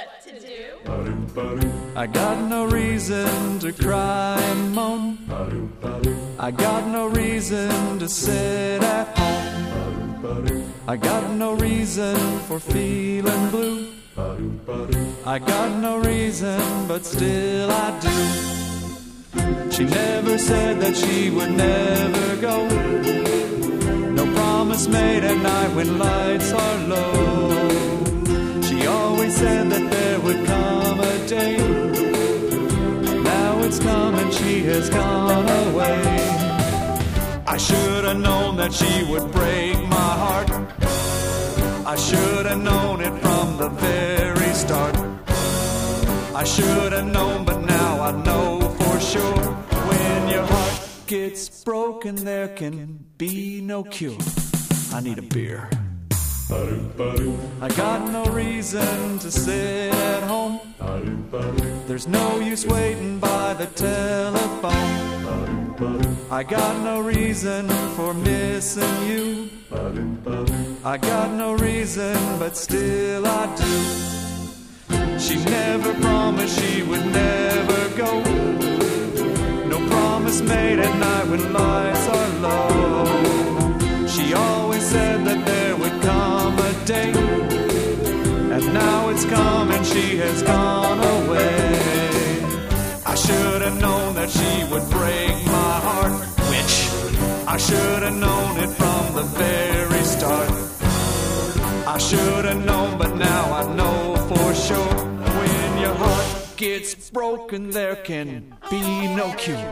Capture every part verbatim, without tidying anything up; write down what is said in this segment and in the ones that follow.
what to do. I got no reason to cry and moan. I got no reason to sit at home. I got no reason for feeling blue. I got no reason, but still I do. She never said that she would never go. No promise made at night when lights are low. She always said that there would come a day. Now it's come and she has gone away. I should have known that she would break my heart. I should have known it from the very start. I should have known, but now I know for sure. When your heart gets broken, there can be no cure. I need a beer. I got no reason to sit at home. There's no use waiting by the telephone. I got no reason for missing you. I got no reason, but still I do. She never promised she would never go. No promise made at night when lights are low. She always said that there would come a day, and now it's come and she has gone away. I should have known that she would break my heart, which I should have known it from the very start. I should have known, but now I know for sure. When your heart gets broken, there can be no cure.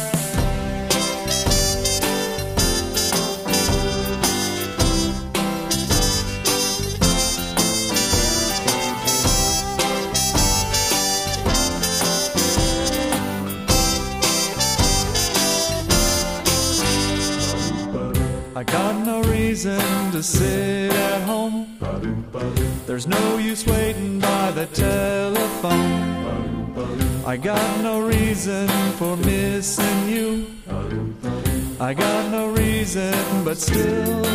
I got no reason to sit at home. There's no use waiting by the telephone. I got no reason for missing you. I got no reason, but still